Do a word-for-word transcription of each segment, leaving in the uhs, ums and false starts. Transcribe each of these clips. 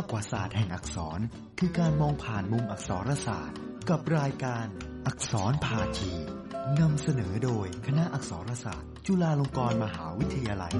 กว่าศาสตร์แห่งอักษรคือการมองผ่านมุมอักษรศาสตร์กับรายการอักษรพาทีนำเสนอโดยคณะอักษรศาสตร์จุฬาลงกรณ์มหาวิทยาลัย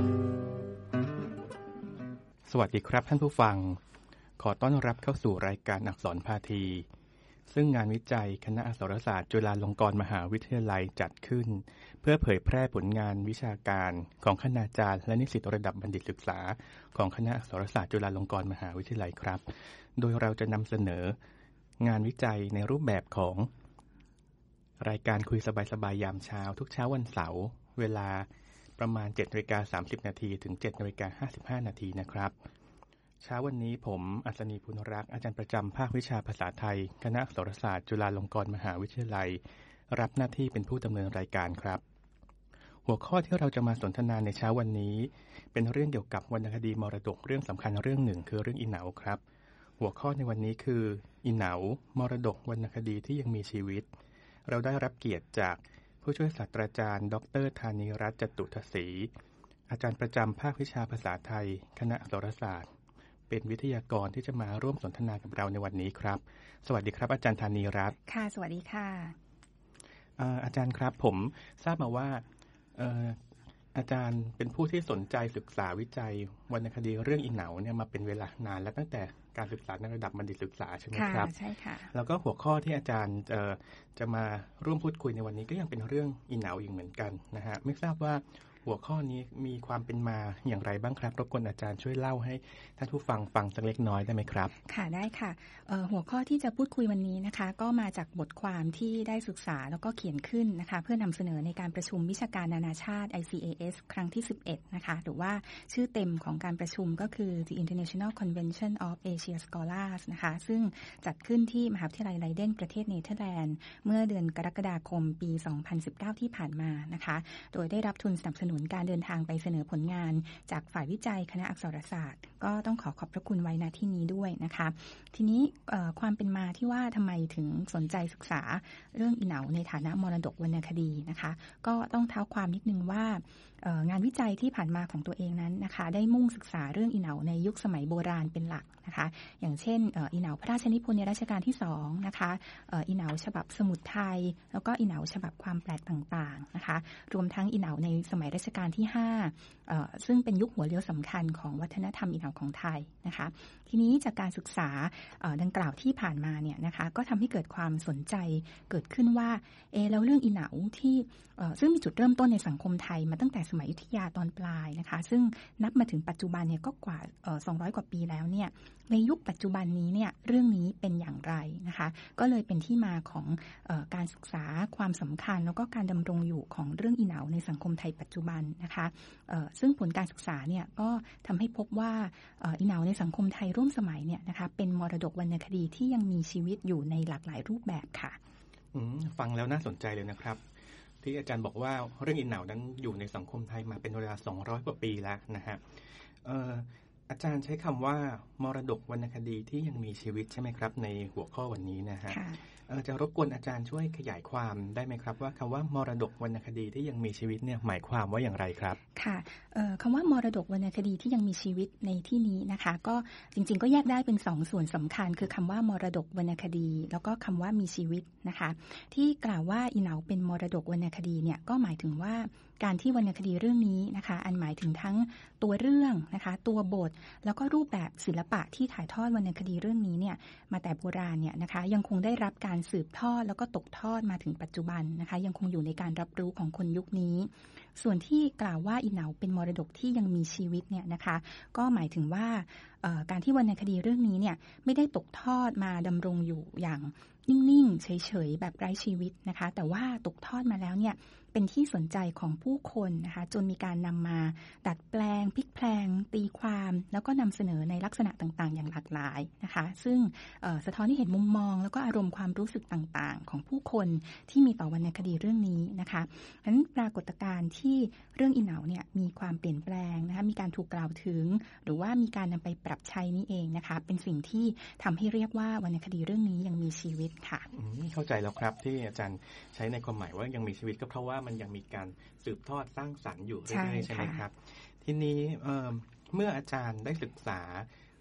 สวัสดีครับท่านผู้ฟังขอต้อนรับเข้าสู่รายการอักษรพาทีซึ่งงานวิจัยคณะอักษรศาสตร์จุฬาลงกรณ์มหาวิทยาลัยจัดขึ้นเพื่อเผยแพร่ผลงานวิชาการของคณาจารย์และนิสิตระดับบัณฑิตศึกษาของคณะอักษรศาสตร์จุฬาลงกรณ์มหาวิทยาลัยครับโดยเราจะนำเสนองานวิจัยในรูปแบบของรายการคุยสบายๆยามเช้าทุกเช้าวันเสาร์เวลาประมาณ เจ็ดนาฬิกาสามสิบนาทีถึง เจ็ดนาฬิกาห้าสิบห้านาทีนะครับเช้าวันนี้ผมอัศนีพุนรักษ์อาจารย์ประจำภาควิชาภาษาไทยคณะอักษรศาสตร์จุฬาลงกรณ์มหาวิทยาลัยรับหน้าที่เป็นผู้ดำเนินรายการครับหัวข้อที่เราจะมาสนทนาในเช้าวันนี้เป็นเรื่องเกี่ยวกับวรรณคดีมรดกเรื่องสำคัญเรื่องหนึ่งคือเรื่องอีเหนาครับหัวข้อในวันนี้คืออีเหนามรดกวรรณคดีที่ยังมีชีวิตเราได้รับเกียรติจากผู้ช่วยศาสตราจารย์ดร.ธานีรัตน์จตุทศรีอาจารย์ประจำภาควิชาภาษาไทยคณะอักษรศาสตร์เป็นวิทยากรที่จะมาร่วมสนทนากับเราในวันนี้ครับสวัสดีครับอาจารย์ธานีรัตน์ค่ะสวัสดีค่ะอาจารย์ครับผมทราบมาว่าอาจารย์เป็นผู้ที่สนใจศึกษาวิจัยวรรณคดีเรื่องอีเหนาเนี่ยมาเป็นเวลานานแล้วตั้งแต่การศึกษาในระดับบัณฑิตศึกษาใช่ไหมครับใช่ค่ะแล้วก็หัวข้อที่อาจารย์จะมาร่วมพูดคุยในวันนี้ก็ยังเป็นเรื่องอีเหนาอีกเหมือนกันนะฮะไม่ทราบว่าหัวข้อนี้มีความเป็นมาอย่างไรบ้างครับรบกวนอาจารย์ช่วยเล่าให้ท่านผู้ฟังฟังสักเล็กน้อยได้ไหมครับค่ะได้ค่ะหัวข้อที่จะพูดคุยวันนี้นะคะก็มาจากบทความที่ได้ศึกษาแล้วก็เขียนขึ้นนะคะเพื่อนำเสนอในการประชุมวิชาการนานาชาติ ไอ ซี เอ เอส ครั้งที่สิบเอ็ดนะคะหรือว่าชื่อเต็มของการประชุมก็คือ The International Convention of Asia Scholars นะคะซึ่งจัดขึ้นที่มหาวิทยาลัยไลเดนประเทศเนเธอร์แลนด์เมื่อเดือนกรกฎาคมปีสองพันสิบเก้าที่ผ่านมานะคะโดยได้รับทุนสนับสนุนการเดินทางไปเสนอผลงานจากฝ่ายวิจัยคณะอักษรศาสตร์ก็ต้องขอขอบพระคุณไว้ณที่นี้ด้วยนะคะทีนี้ความเป็นมาที่ว่าทำไมถึงสนใจศึกษาเรื่องอีเหนาในฐานะมรดกวรรณคดีนะคะก็ต้องเท้าความนิดนึงว่างานวิจัยที่ผ่านมาของตัวเองนั้นนะคะได้มุ่งศึกษาเรื่องอีเหนาในยุคสมัยโบราณเป็นหลักนะคะอย่างเช่นอีเหนาพระราชนิพนธ์ในรัชกาลที่สองนะคะอีเหนาฉบับสมุดไทยแล้วก็อีเหนาฉบับความแปลกต่างๆนะคะรวมทั้งอีเหนาในสมัยรัชกาลที่ห้าซึ่งเป็นยุคหัวเลี้ยวสำคัญของวัฒนธรรมอีเหนาของไทยนะคะทีนี้จากการศึกษาดังกล่าวที่ผ่านมาเนี่ยนะคะก็ทำให้เกิดความสนใจเกิดขึ้นว่าเอแล้วเรื่องอีเหนาที่ซึ่งมีจุดเริ่มต้นในสังคมไทยมาตั้งแต่สมัยอยุธยาตอนปลายนะคะซึ่งนับมาถึงปัจจุบันเนี่ยก็กว่าสองร้อยกว่าปีแล้วเนี่ยในยุคปัจจุบันนี้เนี่ยเรื่องนี้เป็นอย่างไรนะคะก็เลยเป็นที่มาของเอ่อการศึกษาความสำคัญแล้วก็การดำรงอยู่ของเรื่องอีเหนาในสังคมไทยปัจจุบันนะคะเอ่อซึ่งผลการศึกษาเนี่ยก็ทำให้พบว่าเอ่ออีเหนาในสังคมไทยร่วมสมัยเนี่ยนะคะเป็นมรดกวรรณคดีที่ยังมีชีวิตอยู่ในหลากหลายรูปแบบค่ะฟังแล้วน่าสนใจเลยนะครับที่อาจารย์บอกว่าเรื่องอีเหนานั้นอยู่ในสังคมไทยมาเป็นเวลาสองร้อยกว่าปีแล้วนะฮะเอ่ออาจารย์ใช้คำว่ามรดกวรรณคดีที่ยังมีชีวิตใช่ไหมครับในหัวข้อวันนี้นะฮะจะรบกวนอาจารย์ช่วยขยายความได้ไหมครับว่าคำว่ามรดกวรรณคดีที่ยังมีชีวิตเนี่ยหมายความว่าอย่างไรครับค่ะคำว่ามรดกวรรณคดีที่ยังมีชีวิตในที่นี้นะคะก็จริงๆก็แยกได้เป็นสองส่วนสำคัญคือคำว่ามรดกวรรณคดีแล้วก็คำว่ามีชีวิตนะคะที่กล่าวว่าอีเหนาเป็นมรดกวรรณคดีเนี่ยก็หมายถึงว่าการที่วรรณคดีเรื่องนี้นะคะอันหมายถึงทั้งตัวเรื่องนะคะตัวบทแล้วก็รูปแบบศิลปะที่ถ่ายทอดวรรณคดีเรื่องนี้เนี่ยมาแต่โบราณเนี่ยนะคะยังคงได้รับการสืบทอดแล้วก็ตกทอดมาถึงปัจจุบันนะคะยังคงอยู่ในการรับรู้ของคนยุคนี้ส่วนที่กล่าวว่าอีเหนาเป็นมรดกที่ยังมีชีวิตเนี่ยนะคะก็หมายถึงว่าการที่วรรณคดีเรื่องนี้เนี่ยไม่ได้ตกทอดมาดำรงอยู่อย่างนิ่งๆเฉยๆแบบไร้ชีวิตนะคะแต่ว่าตกทอดมาแล้วเนี่ยเป็นที่สนใจของผู้คนนะคะจนมีการนำมาดัดแปลงพลิกแพลงตีความแล้วก็นำเสนอในลักษณะต่างๆอย่างหลากหลายนะคะซึ่งสะท้อนให้เห็นมุมมองแล้วก็อารมณ์ความรู้สึกต่างๆของผู้คนที่มีต่อวรรณคดีเรื่องนี้นะคะฉะนั้นปรากฏการณ์ที่เรื่องอีเหนาเนี่ยมีความเปลี่ยนแปลงนะคะมีการถูกกล่าวถึงหรือว่ามีการนำไปปรับใช้นี่เองนะคะเป็นสิ่งที่ทำให้เรียกว่าวรรณคดีเรื่องนี้ยังมีชีวิตค่ะเข้าใจแล้วครับที่อาจารย์ใช้ในความหมายว่ายังมีชีวิตก็เพราะว่ามันยังมีการสืบทอดสร้างสรรค์อยู่เรื่อยๆใช่ไหมครับทีนี้เมื่ออาจารย์ได้ศึกษา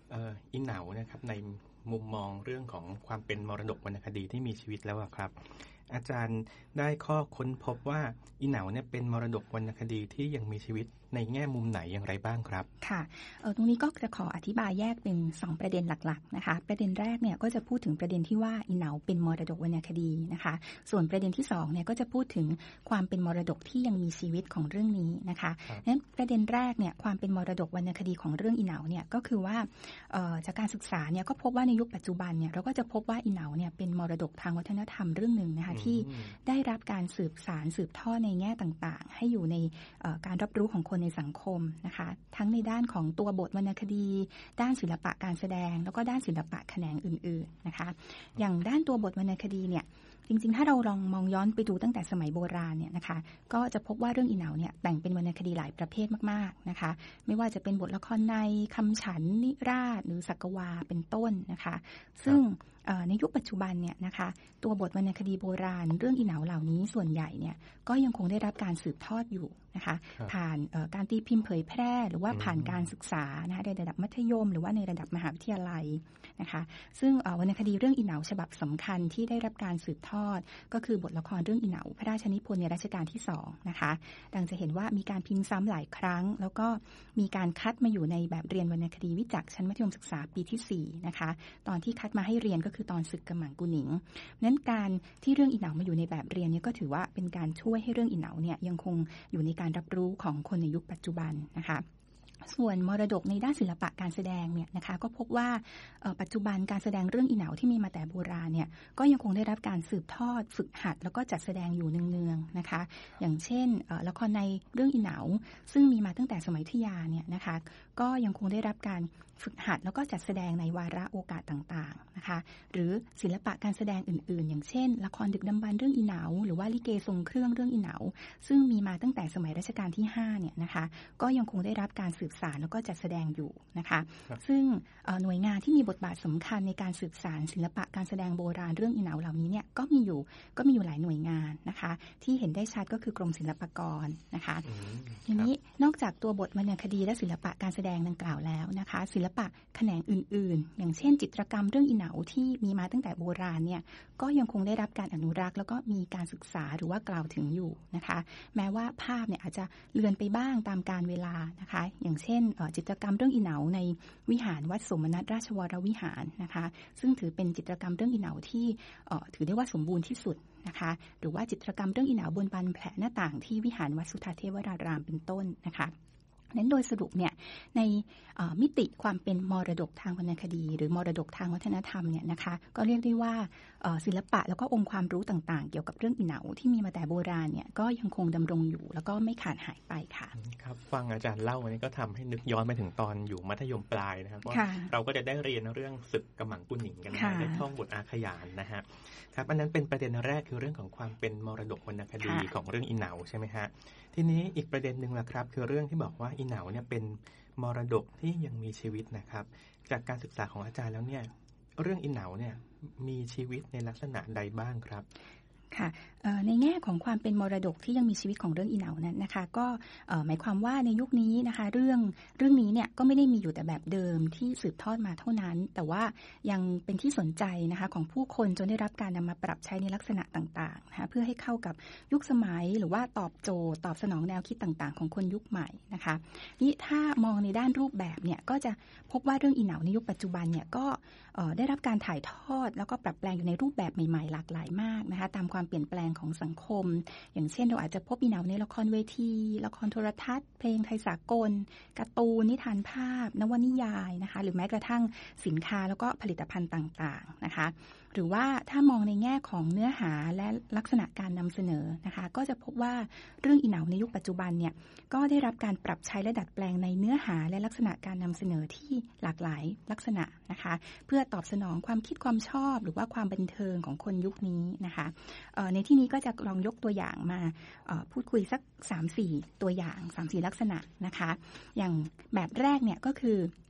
เอ่ออีเหนานะครับในมุมมองเรื่องของความเป็นมรดกวรรณคดีที่มีชีวิตแล้วครับอาจารย์ได้ข้อค้นพบว่าอีเหนาเนี่ยเป็นมรดกวรรณคดีที่ยังมีชีวิตในแง่มุมไหนอย่างไรบ้างครับค่ะเอ่อตรงนี้ก็จะขออธิบายแยกเป็นสองประเด็นหลักๆนะคะประเด็นแรกเนี่ยก็จะพูดถึงประเด็นที่ว่าอีเหนาเป็นมรดกวรรณคดีนะคะส่วนประเด็นที่สองเนี่ยก็จะพูดถึงความเป็นมรดกที่ยังมีชีวิตของเรื่องนี้นะคะนั้นประเด็นแรกเนี่ยความเป็นมรดกวรรณคดีของเรื่องอีเหนาเนี่ยก็คือว่าเอ่อจากการศึกษาเนี่ยก็พบว่าในยุคปัจจุบันเนี่ยเราก็จะพบว่าอีเหนาเนี่ยเป็นมรดกทางวัฒนธรรมเรื่องนึงนะคะที่ได้รับการสืบสานสืบทอดในแง่ต่างๆให้อยู่ในการรับรู้ของคนในสังคมนะคะทั้งในด้านของตัวบทวรรณคดีด้านศิลปะการแสดงแล้วก็ด้านศิลปะแขนงอื่นๆนะคะอย่างด้านตัวบทวรรณคดีเนี่ยจริงๆถ้าเราลองมองย้อนไปดูตั้งแต่สมัยโบราณเนี่ยนะคะก็จะพบว่าเรื่องอีเหนาเนี่ยแต่งเป็นวรรณคดีหลายประเภทมากๆนะคะไม่ว่าจะเป็นบทละครในคำฉันนิราศหรือสักวาเป็นต้นนะคะซึ่งในยุคปัจจุบันเนี่ยนะคะตัวบทวรรณคดีโบราณเรื่องอีเหนาเหล่านี้ส่วนใหญ่เนี่ยก็ยังคงได้รับการสืบทอดอยู่นะคะผ่านการตีพิมพ์เผยแพร่หรือว่าผ่านการศึกษานะคะในระดับมัธยมหรือว่าในระดับมหาวิทยาลัยนะคะซึ่งวรรณคดีเรื่องอีเหนาฉบับสำคัญที่ได้รับการสืบทอดก็คือบทละครเรื่องอีเหนาพระราชนิพนธ์ในรัชกาลที่สองนะคะดังจะเห็นว่ามีการพิมพ์ซ้ำหลายครั้งแล้วก็มีการคัดมาอยู่ในแบบเรียนวรรณคดีวิจักรชั้นมัธยมศึกษาปีที่สี่นะคะตอนที่คัดมาให้เรียนก็คือตอนศึกกำหมังกุหนิงนั้นการที่เรื่องอีเหนามาอยู่ในแบบเรียนเนี่ยก็ถือว่าเป็นการช่วยให้เรื่องอีเหนาเนี่ยยังคงอยู่ในการรับรู้ของคนในยุคปัจจุบันนะคะส่วนมรดกในด้านศิลปะการแสดงเนี่ยนะคะก็พบว่าปัจจุบันการแสดงเรื่องอีเหนาที่มีมาแต่โบราณเนี่ยก็ยังคงได้รับการสืบทอดฝึกหัดแล้วก็จัดแสดงอยู่เนืองๆนะคะอย่างเช่นละครในเรื่องอีเหนาซึ่งมีมาตั้งแต่สมัยอยุธยาเนี่ยนะคะก็ยังคงได้รับการฝึกหัดแล้วก็จัดแสดงในวาระโอกาสต่างๆนะคะหรือศิลปะการแสดงอื่นๆอย่างเช่นละครดึกดำบรรพ์เรื่องอีเหนาหรือว่าลิเกทรงเครื่องเรื่องอีเหนาซึ่งมีมาตั้งแต่สมัยรัชกาลที่ห้าเนี่ยนะคะก็ยังคงได้รับการสืบสานแล้วก็จัดแสดงอยู่นะคะซึ่งหน่วยงานที่มีบทบาทสำคัญในการสืบสานศิลปะการแสดงโบราณเรื่องอีเหนาเหล่านี้เนี่ยก็มีอยู่ก็มีอยู่หลายหน่วยงานนะคะที่เห็นได้ชัดก็คือกรมศิลปากรนะคะทีนี้นอกจากตัวบทวรรณคดีและศิลปะการแสดงดังกล่าวแล้วนะคะศิลปะแขนงอื่นๆอย่างเช่นจิตรกรรมเรื่องอีเหนาที่มีมาตั้งแต่โบราณเนี่ยก็ยังคงได้รับการอนุรักษ์แล้วก็มีการศึกษาหรือว่ากล่าวถึงอยู่นะคะแม้ว่าภาพเนี่ยอาจจะเลือนไปบ้างตามกาลเวลานะคะอย่างเช่นจิตรกรรมเรื่องอีเหนาในวิหารวัดสมนัตราชวรวิหารนะคะซึ่งถือเป็นจิตรกรรมเรื่องอีเหนาที่ถือได้ว่าสมบูรณ์ที่สุดนะคะหรือว่าจิตรกรรมเรื่องอีเหนาบนบานแผลหน้าต่างที่วิหารวัดสุทธาเทวรารามเป็นต้นนะคะนั้นโดยสรุปเนี่ยในมิติความเป็นมรดกทางวรรณคดีหรือมรดกทางวัฒนธรรมเนี่ยนะคะก็เรียกได้ว่าศิลปะแล้วก็องค์ความรู้ต่างๆเกี่ยวกับเรื่องอีเหนาที่มีมาแต่โบราณเนี่ยก็ยังคงดำรงอยู่แล้วก็ไม่ขาดหายไปค่ะครับฟังอาจารย์เล่าวันนี้ก็ทำให้นึกย้อนไปถึงตอนอยู่มัธยมปลายนะครับว่าเราก็จะได้เรียนเรื่องศึกกำหมังกุหนิงกันได้ท่องบทอาขยานนะฮะครับอันนั้นเป็นประเด็นแรกคือเรื่องของความเป็นมรดกวรรณคดีของเรื่องอีเหนาใช่ไหมฮะทีนี้อีกประเด็นหนึ่งล่ะครับคือเรื่องที่บอกว่าอีเหนาเนี่ยเป็นมรดกที่ยังมีชีวิตนะครับจากการศึกษาของอาจารย์แล้วเนี่ยเรื่องอีเหนาเนี่ยมีชีวิตในลักษณะใดบ้างครับค่ะในแง่ของความเป็นมรดกที่ยังมีชีวิตของเรื่องอีเหนานั้นนะคะก็หมายความว่าในยุคนี้นะคะเรื่องเรื่องนี้เนี่ยก็ไม่ได้มีอยู่แต่แบบเดิมที่สืบทอดมาเท่านั้นแต่ว่ายังเป็นที่สนใจนะคะของผู้คนจนได้รับการนำมาปรับใช้ในลักษณะต่างๆนะคะเพื่อให้เข้ากับยุคสมัยหรือว่าตอบโจทย์ตอบสนองแนวคิดต่างๆของคนยุคใหม่นะคะนี่ถ้ามองในด้านรูปแบบเนี่ยก็จะพบว่าเรื่องอีเหนาในยุคปัจจุบันเนี่ยก็ได้รับการถ่ายทอดแล้วก็ปรับแปลงอยู่ในรูปแบบใหม่ๆหลากหลายมากนะคะตามความเปลี่ยนแปลงของสังคมอย่างเช่นเราอาจจะพบอีเหนาในละครเวทีละครโทรทัศน์เพลงไทยสากลการ์ตูนนิทานภาพนวนิยายนะคะหรือแม้กระทั่งสินค้าแล้วก็ผลิตภัณฑ์ต่างๆนะคะหรือว่าถ้ามองในแง่ของเนื้อหาและลักษณะการนำเสนอนะคะก็จะพบว่าเรื่องอีเหนาในยุคปัจจุบันเนี่ยก็ได้รับการปรับใช้และดัดแปลงในเนื้อหาและลักษณะการนำเสนอที่หลากหลายลักษณะนะคะเพื่อตอบสนองความคิดความชอบหรือว่าความบันเทิงของคนยุคนี้นะคะในที่นี้ก็จะลองยกตัวอย่างมาพูดคุยสัก สามถึงสี่ ตัวอย่าง สามถึงสี่ ลักษณะนะคะอย่างแบบแรกเนี่ยก็คือ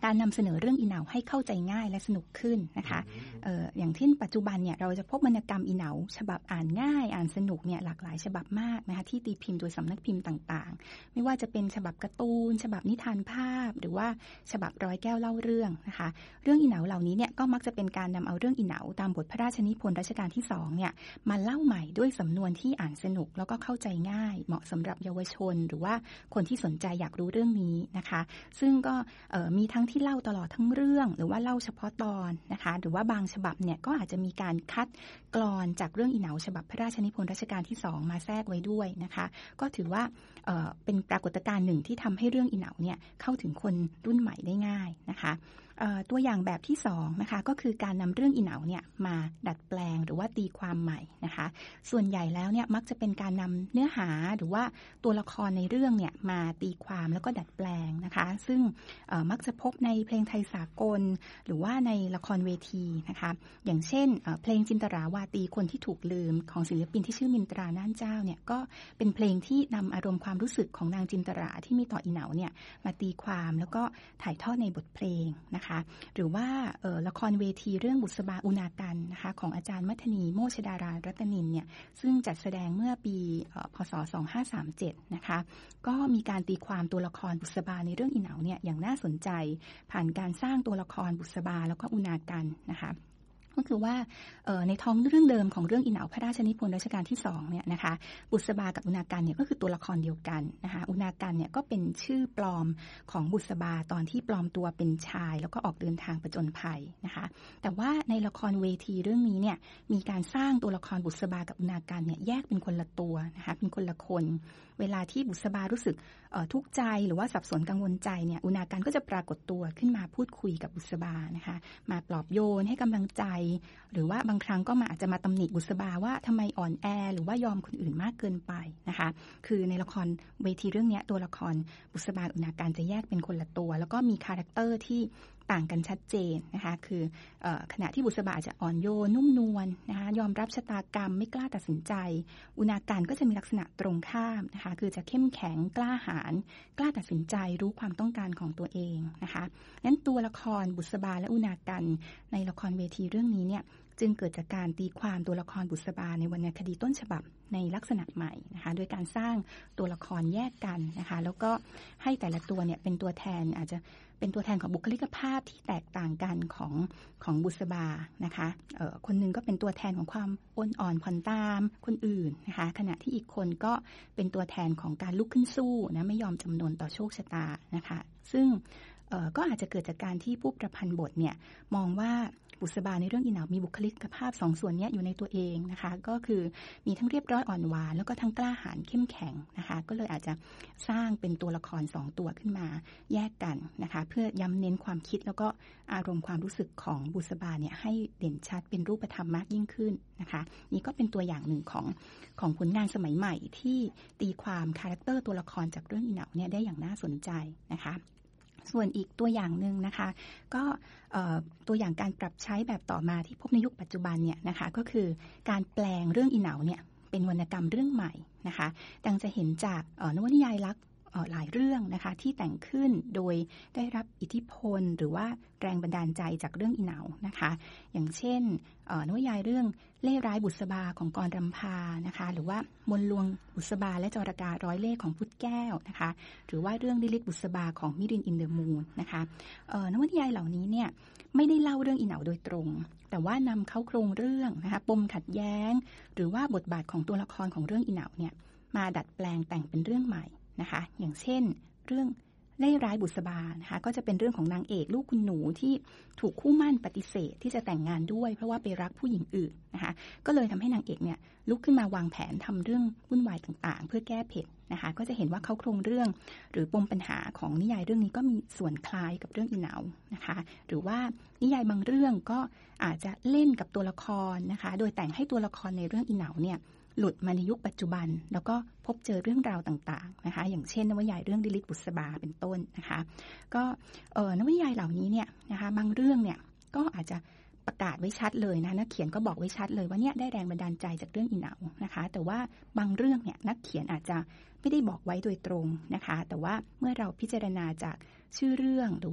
การนำเสนอเรื่องอีเหนาให้เข้าใจง่ายและสนุกขึ้นนะคะ เอ่อ อย่างที่ปัจจุบันเนี่ยเราจะพบวรรณกรรมอีเหนาฉบับอ่านง่ายอ่านสนุกเนี่ยหลากหลายฉบับมากนะคะที่ตีพิมพ์โดยสำนักพิมพ์ต่างๆไม่ว่าจะเป็นฉบับการ์ตูนฉบับนิทานภาพหรือว่าฉบับร้อยแก้วเล่าเรื่องนะคะเรื่องอีเหนาเหล่านี้เนี่ยก็มักจะเป็นการนำเอาเรื่องอีเหนาตามบทพระราชนิพนธ์รัชกาลที่สองเนี่ยมาเล่าใหม่ด้วยสำนวนที่อ่านสนุกแล้วก็เข้าใจง่ายเหมาะสำหรับเยาวชนหรือว่าคนที่สนใจอยากรู้เรื่องนี้นะคะซึ่งก็มีทั้งที่เล่าตลอดทั้งเรื่องหรือว่าเล่าเฉพาะตอนนะคะหรือว่าบางฉบับเนี่ยก็อาจจะมีการคัดกลอนจากเรื่องอีเหนาฉบับพระราชนิพนธ์รัชกาลที่สองมาแทรกไว้ด้วยนะคะก็ถือว่า เอ่อ เป็นปรากฏการณ์หนึ่งที่ทำให้เรื่องอีเหนาเนี่ยเข้าถึงคนรุ่นใหม่ได้ง่ายนะคะตัวอย่างแบบที่สองนะคะก็คือการนำเรื่องอีเหนาเนี่ยมาดัดแปลงหรือว่าตีความใหม่นะคะส่วนใหญ่แล้วเนี่ยมักจะเป็นการนำเนื้อหาหรือว่าตัวละครในเรื่องเนี่ยมาตีความแล้วก็ดัดแปลงนะคะซึ่งมักจะพบในเพลงไทยสากลหรือว่าในละครเวทีนะคะอย่างเช่นเพลงจินตราวาตีคนที่ถูกลืมของศิลปินที่ชื่อมินตราน่านเจ้าเนี่ยก็เป็นเพลงที่นำอารมณ์ความรู้สึกของนางจินตราที่มีต่ออีเหนาเนี่ยมาตีความแล้วก็ถ่ายทอดในบทเพลงนะคะหรือว่าละครเวทีเรื่องบุษบาอุณากันนะคะของอาจารย์มัทนีโมชดารารัตนินเนี่ยซึ่งจัดแสดงเมื่อปีพ.ศ. สองพันห้าร้อยสามสิบเจ็ดนะคะก็มีการตีความตัวละครบุษบาในเรื่องอีเหนาเนี่ยอย่างน่าสนใจผ่านการสร้างตัวละครบุษบาแล้วก็อุณากันนะคะก็คือว่าในท้องเรื่องเดิมของเรื่องอีเหนาพระราชนิพนธ์รัชกาลที่สองเนี่ยนะคะบุษบากับอุณากันเนี่ยก็คือตัวละครเดียวกันนะคะอุณากันเนี่ยก็เป็นชื่อปลอมของบุษบาตอนที่ปลอมตัวเป็นชายแล้วก็ออกเดินทางผจญภัยนะคะแต่ว่าในละครเวทีเรื่องนี้เนี่ยมีการสร้างตัวละครบุษบากับอุณากันเนี่ยแยกเป็นคนละตัวนะคะเป็นคนละคนเวลาที่บุษบารู้สึกทุกข์ใจหรือว่าสับสนกังวลใจเนี่ยอุณากันก็จะปรากฏตัวขึ้นมาพูดคุยกับบุษบานะคะมาปลอบโยนให้กำลังใจหรือว่าบางครั้งก็มาอาจจะมาตำหนิบุษบาว่าทำไมอ่อนแอหรือว่ายอมคนอื่นมากเกินไปนะคะคือในละครเวทีเรื่องนี้ตัวละครบุษบาอุณากันจะแยกเป็นคนละตัวแล้วก็มีคาแรคเตอร์ที่ต่างกันชัดเจนนะคะคือเอ่อขณะที่บุษบาจะอ่อนโยนนุ่มนวลนะคะยอมรับชะตากรรมไม่กล้าตัดสินใจอุณากันก็จะมีลักษณะตรงข้ามนะคะคือจะเข้มแข็งกล้าหาญกล้าตัดสินใจรู้ความต้องการของตัวเองนะคะงั้นตัวละครบุษบาและอุณากันในละครเวทีเรื่องนี้เนี่ยจึงเกิดจากการตีความตัวละครบุษบาในวรรณคดีต้นฉบับในลักษณะใหม่นะคะโดยการสร้างตัวละครแยกกันนะคะแล้วก็ให้แต่ละตัวเนี่ยเป็นตัวแทนอาจจะเป็นตัวแทนของบุคลิกภาพที่แตกต่างกันของของบุษบานะคะเอ่อคนนึงก็เป็นตัวแทนของความอ่อนอ่อนผ่อนตามคนอื่นนะคะขณะที่อีกคนก็เป็นตัวแทนของการลุกขึ้นสู้นะไม่ยอมจำนนต่อโชคชะตานะคะซึ่งเอ่อก็อาจจะเกิดจากการที่ผู้ประพันธ์บทเนี่ยมองว่าบุษบาในเรื่องอีเหนามีบุคลิกภาพสองส่วนนี้อยู่ในตัวเองนะคะก็คือมีทั้งเรียบร้อยอ่อนหวานแล้วก็ทั้งกล้าหาญเข้มแข็งนะคะก็เลยอาจจะสร้างเป็นตัวละครสองตัวขึ้นมาแยกกันนะคะเพื่อย้ำเน้นความคิดแล้วก็อารมณ์ความรู้สึกของบุษบาเนี่ยให้เด่นชัดเป็นรูปธรรมมากยิ่งขึ้นนะคะนี่ก็เป็นตัวอย่างหนึ่งของของผลงานสมัยใหม่ที่ตีความคาแรคเตอร์ตัวละครจากเรื่องอีเหนาเนี่ยได้อย่างน่าสนใจนะคะส่วนอีกตัวอย่างหนึ่งนะคะก็ตัวอย่างการปรับใช้แบบต่อมาที่พบในยุคปัจจุบันเนี่ยนะคะก็คือการแปลงเรื่องอีเหนาเนี่ยเป็นวรรณกรรมเรื่องใหม่นะคะดังจะเห็นจากนวนิยายลักษณ์หลายเรื่องนะคะที่แต่งขึ้นโดยได้รับอิทธิพลหรือว่าแรงบันดาลใจจากเรื่องอีเหนานะคะอย่างเช่นนวนิยายเรื่องเล่ห์ร้ายบุษบาของกรรำพานะคะหรือว่ามนต์ลวงบุษบาและจรการ้อยเล่ห์ของพุทธแก้วนะคะหรือว่าเรื่องลิลิตบุษบาของมิรินอินเดอะมูนนะคะนวนิยายเหล่านี้เนี่ยไม่ได้เล่าเรื่องอีเหนาโดยตรงแต่ว่านำเข้าโครงเรื่องนะคะปมขัดแย้งหรือว่าบทบาทของตัวละครของเรื่องอีเหนาเนี่ยมาดัดแปลงแต่งเป็นเรื่องใหม่นะคะอย่างเช่นเรื่องเล่ห์ร้ายบุษบานะคะก็จะเป็นเรื่องของนางเอกลูกคุณหนูที่ถูกคู่หมั่นปฏิเสธที่จะแต่งงานด้วยเพราะว่าไปรักผู้หญิงอื่นนะคะก็เลยทำให้นางเอกเนี่ยลุกขึ้นมาวางแผนทำเรื่องวุ่นวายต่างๆเพื่อแก้เผ็ดนะคะก็จะเห็นว่าเขาโครงเรื่องหรือปมปัญหาของนิยายเรื่องนี้ก็มีส่วนคล้ายกับเรื่องอีเหนานะคะหรือว่านิยายบางเรื่องก็อาจจะเล่นกับตัวละครนะคะโดยแต่งให้ตัวละครในเรื่องอีเหนาเนี่ยหลุดมาในยุคปัจจุบันแล้วก็พบเจอเรื่องราวต่างๆนะคะอย่างเช่นนวนิยายเรื่องลิลิตบุษบาเป็นต้นนะคะก็เอ่อนวนิยายเหล่านี้เนี่ยนะคะบางเรื่องเนี่ยก็อาจจะประกาศไว้ชัดเลยนะนักเขียนก็บอกไว้ชัดเลยว่าเนี่ยได้แรงบันดาลใจจากเรื่องอีเหนานะคะแต่ว่าบางเรื่องเนี่ยนักเขียนอาจจะไม่ได้บอกไว้โดยตรงนะคะแต่ว่าเมื่อเราพิจารณาจากชื่อเรื่องหรือว่า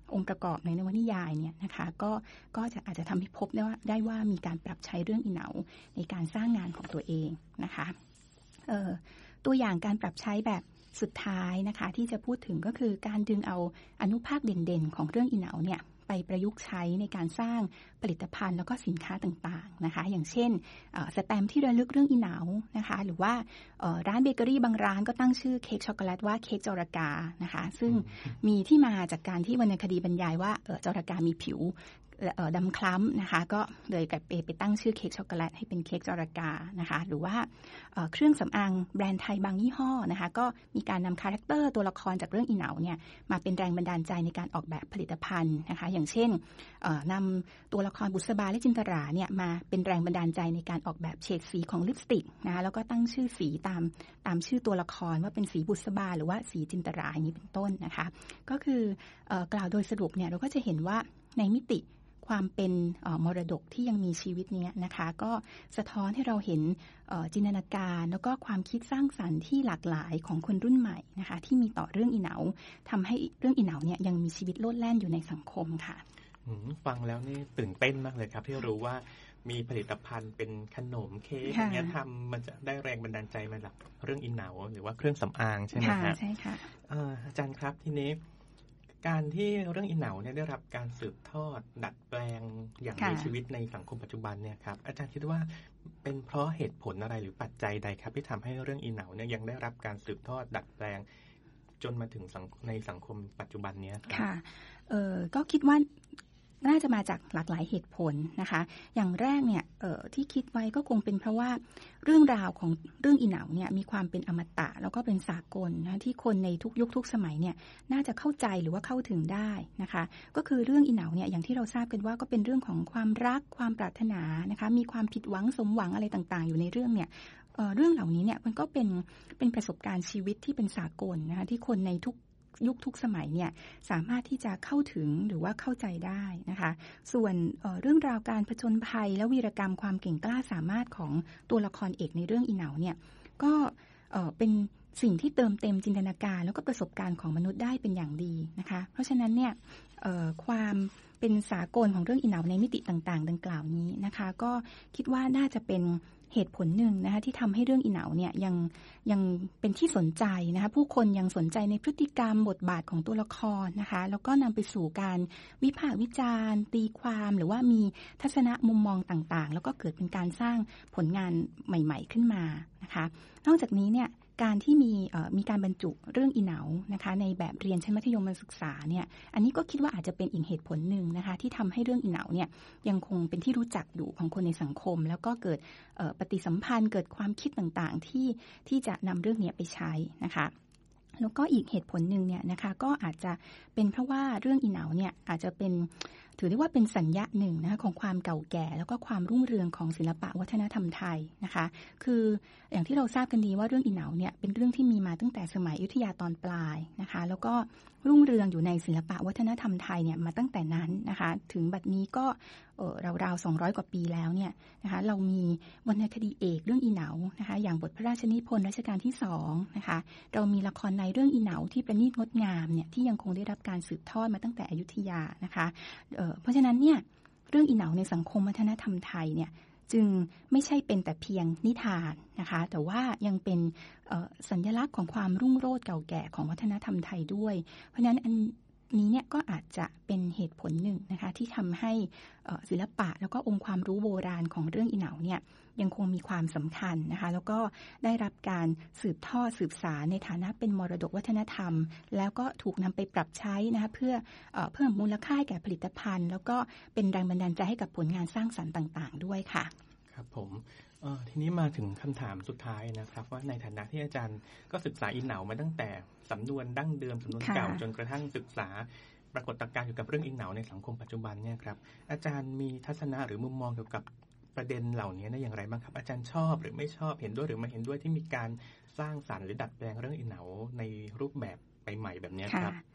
องค์ประกอบในนวนิยายเนี่ยนะคะก็ก็จะอาจจะทำให้พบได้ว่าได้ว่ามีการปรับใช้เรื่องอีเหนาในการสร้างงานของตัวเองนะคะเอ่อตัวอย่างการปรับใช้แบบสุดท้ายนะคะที่จะพูดถึงก็คือการดึงเอาอนุภาคเด่นๆของเรื่องอีเหนาเนี่ยไปประยุกต์ใช้ในการสร้างผลิตภัณฑ์แล้วก็สินค้าต่างๆนะคะอย่างเช่นสแตมป์ที่ระลึกเรื่องอีเหนานะคะหรือว่าร้านเบเกอรี่บางร้านก็ตั้งชื่อเค้กช็อกโกแลตว่าเค้กจรกานะคะซึ่งมีที่มาจากการที่วรรณคดีบรรยายว่าจรกามีผิวดำคล้ำนะคะก็เลยกลายไปตั้งชื่อเค้กช็อกโกแลตให้เป็นเค้กจรกานะคะหรือว่าเครื่องสำอางแบรนด์ไทยบางยี่ห้อนะคะก็มีการนำคาแรคเตอร์ตัวละครจากเรื่องอีเหนาเนี่ยมาเป็นแรงบันดาลใจในการออกแบบผลิตภัณฑ์นะคะอย่างเช่นนำตัวละครบุษบาและจินตราเนี่ยมาเป็นแรงบันดาลใจในการออกแบบเฉดสีของลิปสติกนะคะแล้วก็ตั้งชื่อสีตามตามชื่อตัวละครว่าเป็นสีบุษบาหรือว่าสีจินตราอย่างนี้เป็นต้นนะคะก็คือกล่าวโดยสรุปเนี่ยเราก็จะเห็นว่าในมิติความเป็นมรดกที่ยังมีชีวิตนี้นะคะก็สะท้อนให้เราเห็นจินตนาการแล้วก็ความคิดสร้างสรรค์ที่หลากหลายของคนรุ่นใหม่นะคะที่มีต่อเรื่องอีเหนาทำให้เรื่องอีเหนาเนี่ยยังมีชีวิตโลดแล่นอยู่ในสังคมค่ะฟังแล้วนี่ตื่นเต้นมากเลยครับที่รู้ว่ามีผลิตภัณฑ์เป็นขนมเค้กอย่างเงี้ยทำมันจะได้แรงบันดาลใจมาจากเรื่องอีเหนาหรือว่าเครื่องสำอางใช่ไหมครับใช่ค่ะอาจารย์ครับทีนี้การที่เรื่องอีเหนาเนี่ยได้รับการสืบทอดดัดแปลงอย่างมีชีวิตในสังคมปัจจุบันเนี่ยครับอาจารย์คิดว่าเป็นเพราะเหตุผลอะไรหรือปัจจัยใดครับที่ทำให้เรื่องอีเหนาเนี่ยยังได้รับการสืบทอดดัดแปลงจนมาถึงในสังคมปัจจุบันนี้ครับค่ะเออก็คิดว่าน่าจะมาจากหลากหลายเหตุผลนะคะอย่างแรกเนี่ยที่คิดไว้ก็คงเป็นเพราะว่าเรื่องราวของเรื่องอีเหนาเนี่ยมีความเป็นอมตะแล้วก็เป็นสากลนะที่คนในทุกยุคทุกสมัยเนี่ยน่าจะเข้าใจหรือว่าเข้าถึงได้นะคะก็คือเรื่องอีเหนาเนี่ยอย่างที่เราทราบกันว่าก็เป็นเรื่องของความรักความปรารถนานะคะมีความผิดหวังสมหวังอะไรต่างๆอยู่ในเรื่องเนี่ยเ, เรื่องเหล่านี้เนี่ยมันก็เป็นเป็นประสบการณ์ชีวิตที่เป็นสากลนะคะที่คนในทุกยุคทุกสมัยเนี่ยสามารถที่จะเข้าถึงหรือว่าเข้าใจได้นะคะส่วนเ, เรื่องราวการผจญภัยและวีรกรรมความเก่งกล้าสามารถของตัวละครเอกในเรื่องอีเหนาเนี่ยก็เ, เป็นสิ่งที่เติมเต็มจินตนาการแล้วก็ประสบการณ์ของมนุษย์ได้เป็นอย่างดีนะคะเพราะฉะนั้นเนี่ยความเป็นสากลของเรื่องอีเหนาในมิติต่างๆดังกล่าวนี้นะคะก็คิดว่าน่าจะเป็นเหตุผลหนึ่งนะคะที่ทำให้เรื่องอีเหนาเนี่ยยังยังเป็นที่สนใจนะคะผู้คนยังสนใจในพฤติกรรมบทบาทของตัวละครนะคะแล้วก็นำไปสู่การวิพากษ์วิจารณ์ตีความหรือว่ามีทัศนะมุมมองต่างๆแล้วก็เกิดเป็นการสร้างผลงานใหม่ๆขึ้นมานะคะนอกจากนี้เนี่ยการที่มีมีการบรรจุเรื่องอีเหนานะคะในแบบเรียนชั้นมัธยมศึกษาเนี่ยอันนี้ก็คิดว่าอาจจะเป็นอีกเหตุผลหนึ่งนะคะที่ทำให้เรื่องอีเหนาเนี่ยยังคงเป็นที่รู้จักอยู่ของคนในสังคมแล้วก็เกิดปฏิสัมพันธ์เกิดความคิดต่างๆที่ที่จะนำเรื่องนี้ไปใช้นะคะแล้วก็อีกเหตุผลหนึ่งเนี่ยนะคะก็อาจจะเป็นเพราะว่าเรื่องอีเหนาเนี่ยอาจจะเป็นถือได้ว่าเป็นสัญญาหนึ่งนะคะของความเก่าแก่แล้วก็ความรุ่งเรืองของศิลปะวัฒนธรรมไทยนะคะคืออย่างที่เราทราบกันดีว่าเรื่องอีเหนาเนี่ยเป็นเรื่องที่มีมาตั้งแต่สมัยอยุธยาตอนปลายนะคะแล้วก็รุ่งเรืองอยู่ในศิลปะวัฒนธรรมไทยเนี่ยมาตั้งแต่นั้นนะคะถึงบัดนี้ก็เอ่อราวๆสองร้อยกว่าปีแล้วเนี่ยนะคะเรามีวรรณคดีเอกเรื่องอีเหนานะคะอย่างบทพระราชนิพนธ์รัชกาลที่สองนะคะเรามีละครในเรื่องอีเหนาที่ประณีตงดงามเนี่ยที่ยังคงได้รับการสืบทอดมาตั้งแต่อยุธยานะคะเอ่อเพราะฉะนั้นเนี่ยเรื่องอีเหนาในสังคมวัฒนธรรมไทยเนี่ยจึงไม่ใช่เป็นแต่เพียงนิทานนะคะแต่ว่ายังเป็นสัญลักษณ์ของความรุ่งโรจน์เก่าแก่ของวัฒนธรรมไทยด้วยเพราะฉะนั้นอันนี้เนี่ยก็อาจจะเป็นเหตุผลหนึ่งนะคะที่ทำให้ศิลปะแล้วก็องค์ความรู้โบราณของเรื่องอีเหนาเนี่ยยังคงมีความสำคัญนะคะแล้วก็ได้รับการสืบทอดสืบสานในฐานะเป็นมรดกวัฒนธรรมแล้วก็ถูกนำไปปรับใช้นะคะเพื่อเพิ่มมูลค่าแก่ผลิตภัณฑ์แล้วก็เป็นแรงบันดาลใจให้กับผลงานสร้างสรรค์ต่างๆด้วยค่ะครับผมทีนี้มาถึงคำถามสุดท้ายนะครับว่าในฐานะที่อาจารย์ก็ศึกษาอีเหนามาตั้งแต่สำนวนดั้งเดิมสำนวนเก่าจนกระทั่งศึกษาปรากฏการณ์เกี่ยวกับเรื่องอีเหนาในสังคมปัจจุบันเนี่ยครับอาจารย์มีทัศนะหรือมุมมองเกี่ยวกับประเด็นเหล่านี้ได้อย่างไรบ้างครับอาจารย์ชอบหรือไม่ชอบเห็นด้วยหรือไม่เห็นด้วยที่มีการสร้างสรรค์หรือดัดแปลงเรื่องอีเหนาในรูปแบบใหม่ๆแบบนี้ครับ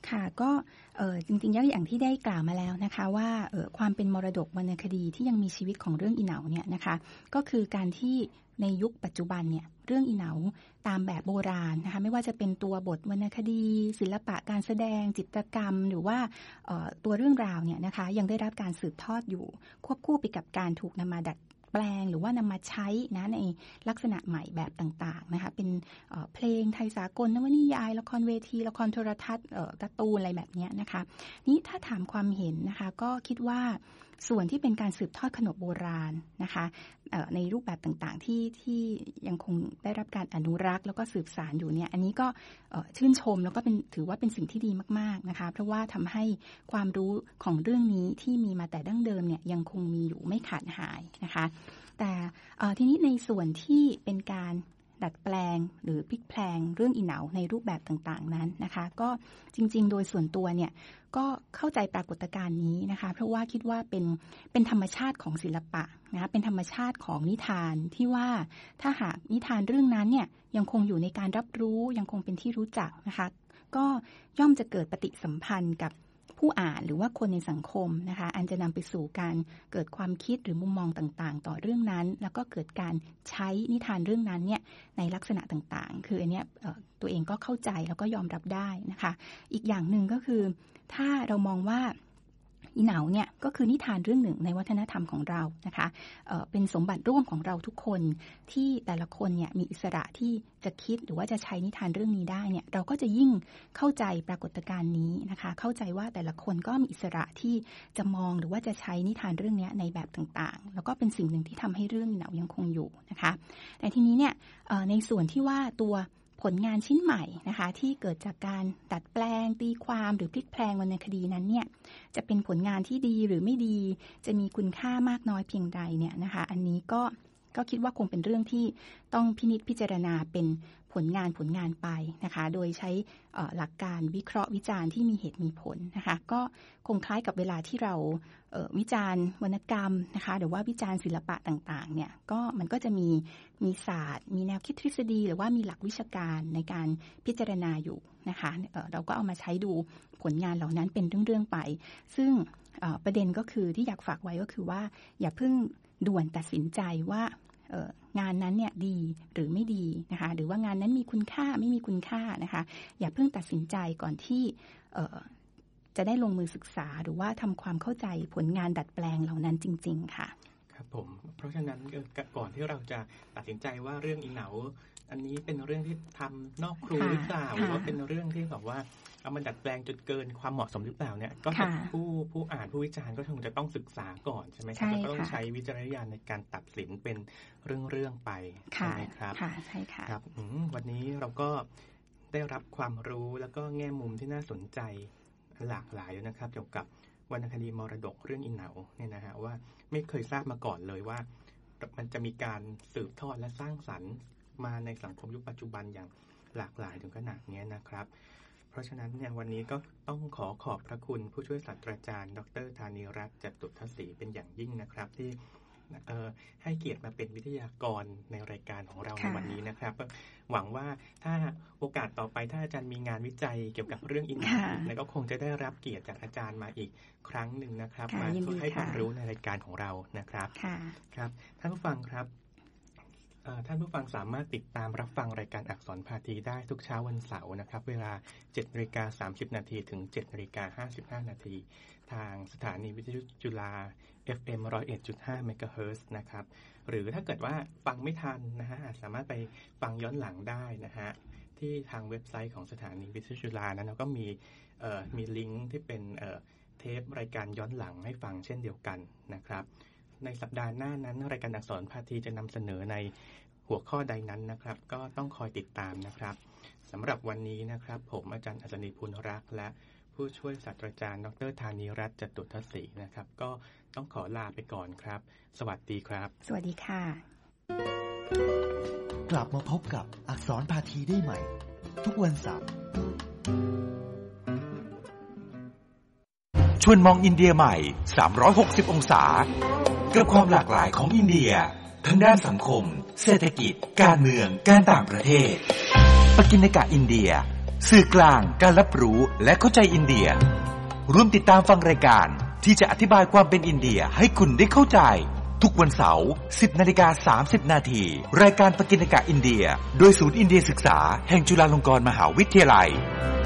ค่ะก็เอ่อจริงๆอย่างที่ได้กล่าวมาแล้วนะคะว่าเอ่อความเป็นมรดกวรรณคดีที่ยังมีชีวิตของเรื่องอีเหนาเนี่ยนะคะก็คือการที่ในยุคปัจจุบันเนี่ยเรื่องอีเหนาตามแบบโบราณนะคะไม่ว่าจะเป็นตัวบทวรรณคดีศิลปะการแสดงจิตรกรรมหรือว่าเอ่อตัวเรื่องราวเนี่ยนะคะยังได้รับการสืบทอดอยู่ควบคู่ไปกับการถูกนำมาดัดแปลงหรือว่านำมาใช้นะในลักษณะใหม่แบบต่างๆนะคะเป็นเอ่อเพลงไทยสากลนวนิยายละครเวทีละครโทรทัศน์เอ่อการ์ตูนอะไรแบบนี้นะคะนี่ถ้าถามความเห็นนะคะก็คิดว่าส่วนที่เป็นการสืบทอดขนบโบราณนะคะในรูปแบบต่างๆที่ที่ยังคงได้รับการอนุรักษ์แล้วก็สืบสานอยู่เนี่ยอันนี้ก็ชื่นชมแล้วก็เป็นถือว่าเป็นสิ่งที่ดีมากๆนะคะเพราะว่าทำให้ความรู้ของเรื่องนี้ที่มีมาแต่ดั้งเดิมเนี่ยยังคงมีอยู่ไม่ขาดหายนะคะแต่ทีนี้ในส่วนที่เป็นการดัดแปลงหรือพลิกแพลงเรื่องอีเหนาในรูปแบบต่างๆนั้นนะคะก็จริงๆโดยส่วนตัวเนี่ยก็เข้าใจปรากฏการณ์นี้นะคะเพราะว่าคิดว่าเป็นเป็นธรรมชาติของศิลปะนะคะเป็นธรรมชาติของนิทานที่ว่าถ้าหากนิทานเรื่องนั้นเนี่ยยังคงอยู่ในการรับรู้ยังคงเป็นที่รู้จักนะคะก็ย่อมจะเกิดปฏิสัมพันธ์กับผู้อ่านหรือว่าคนในสังคมนะคะอันจะนำไปสู่การเกิดความคิดหรือมุมมองต่างๆต่อเรื่องนั้นแล้วก็เกิดการใช้นิทานเรื่องนั้นเนี่ยในลักษณะต่างๆคืออันเนี้ยตัวเองก็เข้าใจแล้วก็ยอมรับได้นะคะอีกอย่างหนึ่งก็คือถ้าเรามองว่าอีเหนาเนี่ยก็คือนิทานเรื่องหนึ่งในวัฒนธรรมของเรานะคะเอ่อเป็นสมบัติร่วมของเราทุกคนที่แต่ละคนเนี่ยมีอิสระที่จะคิดหรือว่าจะใช้นิทานเรื่องนี้ได้เนี่ยเราก็จะยิ่งเข้าใจปรากฏการณ์นี้นะคะเข้าใจว่าแต่ละคนก็มีอิสระที่จะมองหรือว่าจะใช้นิทานเรื่องนี้ในแบบต่างๆแล้วก็เป็นสิ่งหนึ่งที่ทำให้เรื่องอีเหนายังคงอยู่นะคะแต่ทีนี้เนี่ยเอ่อในส่วนที่ว่าตัวผลงานชิ้นใหม่นะคะที่เกิดจากการดัดแปลงตีความหรือพลิกแพลงวรรณคดีนั้นเนี่ยจะเป็นผลงานที่ดีหรือไม่ดีจะมีคุณค่ามากน้อยเพียงใดเนี่ยนะคะอันนี้ก็ก็คิดว่าคงเป็นเรื่องที่ต้องพินิจพิจารณาเป็นผลงานผลงานไปนะคะโดยใช้หลักการวิเคราะห์วิจารณ์ที่มีเหตุมีผลนะคะก็คงคล้ายกับเวลาที่เราวิจารณ์วรรณกรรมนะคะหรือว่าวิจารณ์ศิลปะต่างๆเนี่ยก็มันก็จะมีมีศาสตร์มีแนวคิดทฤษฎีหรือว่ามีหลักวิชาการในการพิจารณาอยู่นะคะเอ่อเราก็เอามาใช้ดูผลงานเหล่านั้นเป็นเรื่องๆไปซึ่งประเด็นก็คือที่อยากฝากไว้ก็คือว่าอย่าเพิ่งด่วนตัดสินใจว่างานนั้นเนี่ยดีหรือไม่ดีนะคะหรือว่างานนั้นมีคุณค่าไม่มีคุณค่านะคะอย่าเพิ่งตัดสินใจก่อนที่จะได้ลงมือศึกษาหรือว่าทำความเข้าใจผลงานดัดแปลงเหล่านั้นจริงๆค่ะครับผมเพราะฉะนั้นก่อนที่เราจะตัดสินใจว่าเรื่องอีเหนาอันนี้เป็นเรื่องที่ทำนอกครูหรือเปล่าหรือว่าเป็นเรื่องที่แบบว่าเอามาดัดแปลงจนเกินความเหมาะสมหรือเปล่าเนี่ยก็ผู้ผู้อ่านผู้วิจารณ์ก็คงจะต้องศึกษาก่อนใช่ไหมครับแล้วก็ต้องใช้วิจารณญาณในการตัดสินเป็นเรื่องๆไปใช่ไหมครับค่ะใช่ค่ะครับวันนี้เราก็ได้รับความรู้แล้วก็แง่มุมที่น่าสนใจหลากหลายนะครับเกี่ยวกับวรรณคดีมรดกเรื่องอีเหนาเนี่ยนะฮะว่าไม่เคยทราบมาก่อนเลยว่ามันจะมีการสืบทอดและสร้างสรรค์มาในสังคมยุคปัจจุบันอย่างหลากหลายถึงขนาดนี้นะครับเพราะฉะนั้นเนี่ยวันนี้ก็ต้องขอขอบพระคุณผู้ช่วยศาสตราจารย์ดร.ธานีรัตน์จตุทศรีเป็นอย่างยิ่งนะครับที่ให้เกียรติมาเป็นวิทยากรในรายการของเราในวันนี้นะครับหวังว่าถ้าโอกาสต่อไปถ้าอาจารย์มีงานวิจัยเกี่ยวกับเรื่องอีเหนาแล้วก็คงจะได้รับเกียรติจากอาจารย์มาอีกครั้งหนึ่งนะครับมาให้ความรู้ในรายการของเรานะครับครับท่านผู้ฟังครับท่านผู้ฟังสามารถติดตามรับฟังรายการอักษรภาทีได้ทุกเช้าวันเสาร์นะครับเวลา เจ็ดนาฬิกาสามสิบนาทีถึง เจ็ดนาฬิกาห้าสิบห้านาทีทางสถานีวิทยุจุฬา เอฟ เอ็ม หนึ่งศูนย์เอ็ดจุดห้า เมกะเฮิรตซ์นะครับหรือถ้าเกิดว่าฟังไม่ทันนะฮะสามารถไปฟังย้อนหลังได้นะฮะที่ทางเว็บไซต์ของสถานีวิทยุจุฬานั้นเราก็มีเอ่อมีลิงก์ที่เป็นเอ่อเทปรายการย้อนหลังให้ฟังเช่นเดียวกันนะครับในสัปดาห์หน้านั้นรายการอักษรภาทีจะนำเสนอในหัวข้อใดนั้นนะครับก็ต้องคอยติดตามนะครับสำหรับวันนี้นะครับผมอาจารย์อัศนีพูนรักษ์และผู้ช่วยศาสตราจารย์ดร.ธานีรัตน์จตุทศรีนะครับก็ต้องขอลาไปก่อนครับสวัสดีครับสวัสดีค่ะกลับมาพบกับอักษรภาทีได้ใหม่ทุกวันเสาร์ชวนมองอินเดียใหม่สามร้อยหกสิบองศากับความหลากหลายของอินเดียทั้งด้านสังคมเศรษฐกิจการเมืองการต่างประเทศปกิณกะอินเดียสื่อกลางการรับรู้และเข้าใจอินเดียร่วมติดตามฟังรายการที่จะอธิบายความเป็นอินเดียให้คุณได้เข้าใจทุกวันเสาร์ สิบนาฬิกาสามสิบนาทีรายการปกิณกะอินเดียโดยศูนย์อินเดียศึกษาแห่งจุฬาลงกรณ์มหาวิทยาลัย